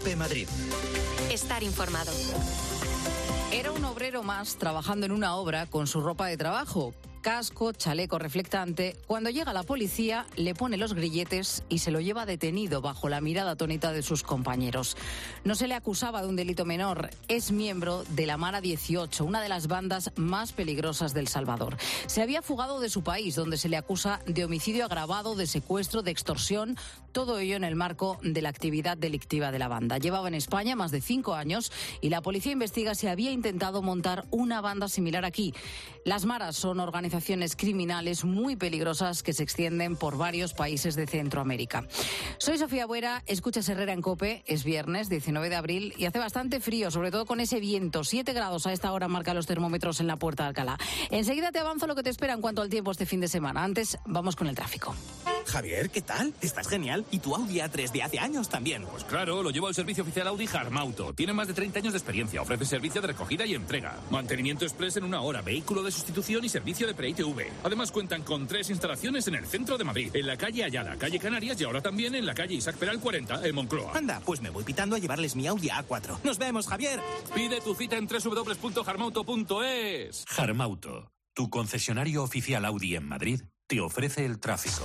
COPE Madrid. Estar informado. Era un obrero más trabajando en una obra con su ropa de trabajo. Casco, chaleco reflectante. Cuando llega la policía, le pone los grilletes y se lo lleva detenido bajo la mirada atónita de sus compañeros. No se le acusaba de un delito menor. Es miembro de la Mara 18, una de las bandas más peligrosas de El Salvador. Se había fugado de su país, donde se le acusa de homicidio agravado, de secuestro, de extorsión. Todo ello en el marco de la actividad delictiva de la banda. Llevaba en España más de 5 años y la policía investiga si había intentado montar una banda similar aquí. Las Maras son organizaciones criminales muy peligrosas que se extienden por varios países de Centroamérica. Soy Sofía Buera, escuchas Herrera en COPE, es viernes 19 de abril y hace bastante frío, sobre todo con ese viento. 7 grados a esta hora marca los termómetros en la Puerta de Alcalá. Enseguida te avanzo lo que te espera en cuanto al tiempo este fin de semana. Antes, vamos con el tráfico. Javier, ¿qué tal? Estás genial. ¿Y tu Audi A3 de hace años también? Pues claro, lo llevo al servicio oficial Audi Harmauto. Tiene más de 30 años de experiencia. Ofrece servicio de recogida y entrega. Mantenimiento express en 1 hora, vehículo de sustitución y servicio de pre-ITV. Además cuentan con 3 instalaciones en el centro de Madrid. En la calle Ayala, calle Canarias y ahora también en la calle Isaac Peral 40, en Moncloa. Anda, pues me voy pitando a llevarles mi Audi A4. ¡Nos vemos, Javier! Pide tu cita en www.harmauto.es. Harmauto, tu concesionario oficial Audi en Madrid, te ofrece el tráfico.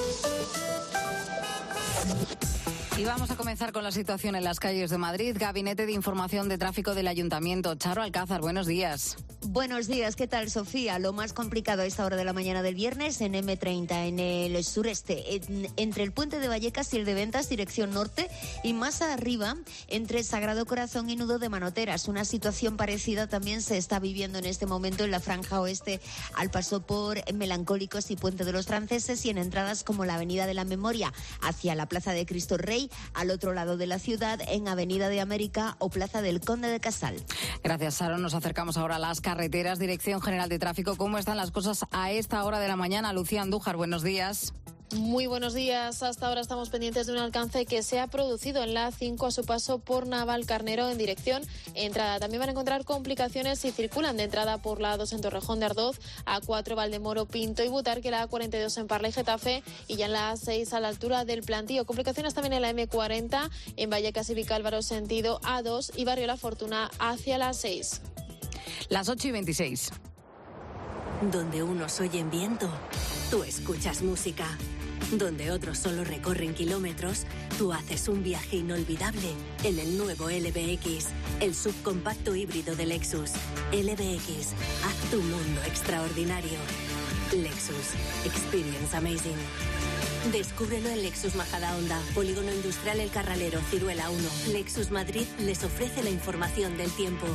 Y vamos a comenzar con la situación en las calles de Madrid. Gabinete de Información de Tráfico del Ayuntamiento. Charo Alcázar, buenos días. Buenos días, ¿qué tal, Sofía? Lo más complicado a esta hora de la mañana del viernes en M30, en el sureste, entre el puente de Vallecas y el de Ventas, dirección norte, y más arriba, entre Sagrado Corazón y Nudo de Manoteras. Una situación parecida también se está viviendo en este momento en la franja oeste, al paso por Melancólicos y Puente de los Franceses, y en entradas como la Avenida de la Memoria hacia la Plaza de Cristo Rey, al otro lado de la ciudad, en Avenida de América o Plaza del Conde de Casal. Gracias, Sharon. Nos acercamos ahora a las carreteras. Dirección General de Tráfico. ¿Cómo están las cosas a esta hora de la mañana? Lucía Andújar, buenos días. Muy buenos días. Hasta ahora estamos pendientes de un alcance que se ha producido en la A5 a su paso por Navalcarnero en dirección entrada. También van a encontrar complicaciones si circulan de entrada por la A2 en Torrejón de Ardoz, A4 Valdemoro, Pinto y Butarque, la A42 en Parla y Getafe y ya en la A6 a la altura del Plantío. Complicaciones también en la M40 en Vallecas y Vicálvaro sentido A2 y Barrio La Fortuna hacia la A6. Las 8:26. Donde unos oyen viento, tú escuchas música. Donde otros solo recorren kilómetros, tú haces un viaje inolvidable en el nuevo LBX, el subcompacto híbrido de Lexus. LBX, haz tu mundo extraordinario. Lexus, experience amazing. Descúbrelo en Lexus Majadahonda, Polígono Industrial El Carralero, Ciruela 1. Lexus Madrid les ofrece la información del tiempo.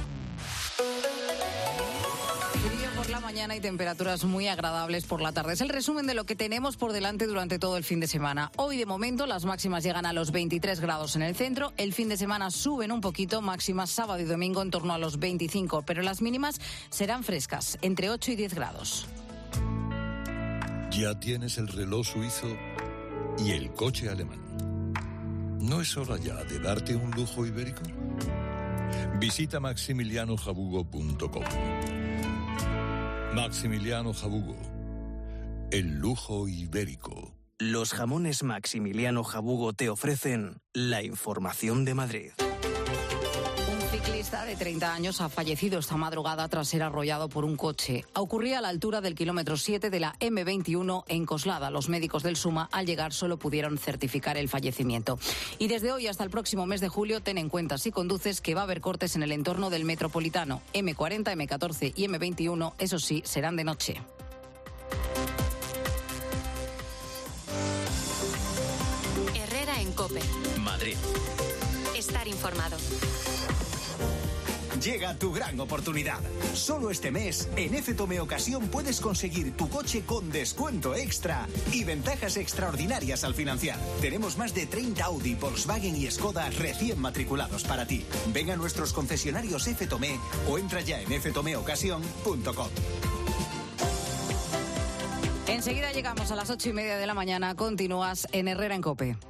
Frío por la mañana y temperaturas muy agradables por la tarde. Es el resumen de lo que tenemos por delante durante todo el fin de semana. Hoy, de momento, las máximas llegan a los 23 grados en el centro. El fin de semana suben un poquito, máximas sábado y domingo en torno a los 25, pero las mínimas serán frescas, entre 8 y 10 grados. Ya tienes el reloj suizo y el coche alemán. ¿No es hora ya de darte un lujo ibérico? Visita maximilianojabugo.com. Maximiliano Jabugo, el lujo ibérico. Los jamones Maximiliano Jabugo te ofrecen la información de Madrid. Un ciclista de 30 años ha fallecido esta madrugada tras ser arrollado por un coche. Ocurría a la altura del kilómetro 7 de la M21 en Coslada. Los médicos del SUMA, al llegar, solo pudieron certificar el fallecimiento. Y desde hoy hasta el próximo mes de julio, ten en cuenta si conduces que va a haber cortes en el entorno del Metropolitano. M40, M14 y M21, eso sí, serán de noche. Herrera en COPE. Madrid. Estar informado. Llega tu gran oportunidad. Solo este mes, en FTOME Ocasión puedes conseguir tu coche con descuento extra y ventajas extraordinarias al financiar. Tenemos más de 30 Audi, Volkswagen y Skoda recién matriculados para ti. Ven a nuestros concesionarios FTOME o entra ya en ftomeocasión.com. Enseguida llegamos a las 8:30 de la mañana. Continúas en Herrera en COPE.